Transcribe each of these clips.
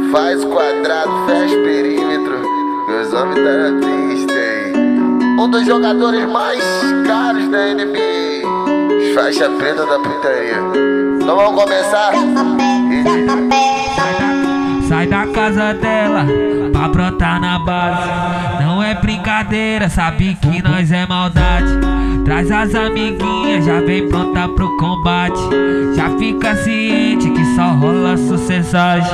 Faz quadrado, fecha perímetro, meus homens tá na pista aí. Um dos jogadores mais caros da NBA, faixa preta da putaria. Então vamos começar? Sai da casa dela pra brotar na base. Não é brincadeira, sabe que nós é maldade. Traz as amiguinhas, já vem pronta pro combate. Já fica ciente que só rola sucessagem.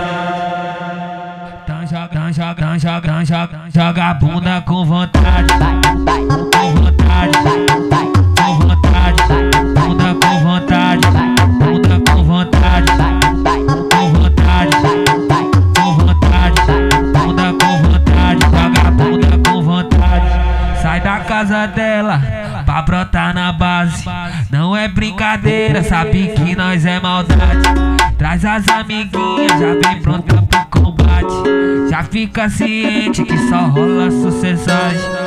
Joga a bunda com vontade. Com vontade, com vontade. Bunda com vontade, bunda com vontade. Com vontade, com vontade. Bunda com vontade, joga a bunda com vontade. Sai da casa dela pra brotar na base. Não é brincadeira, sabe que nós é maldade. Traz as amiguinhas, já vem pronta pro combate. Já fica ciente que só rola sucessagem.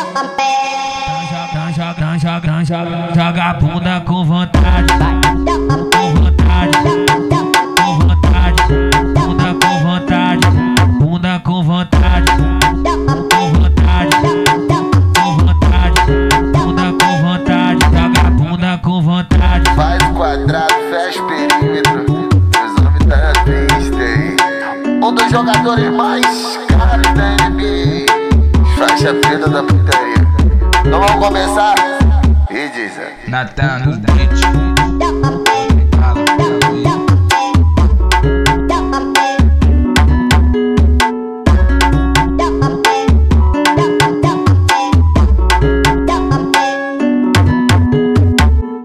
Joga a bunda com vontade. Com vontade, com vontade. Bunda com vontade, bunda com vontade. Com vontade, com vontade. Bunda com vontade, joga a bunda com vontade. Faz quadrado, fecha perímetro, meus homens tá na pista aí. Um dos jogadores mais caros da NBA, faixa preta da putaria. Então vamos começar? E diz: Natan nos beats.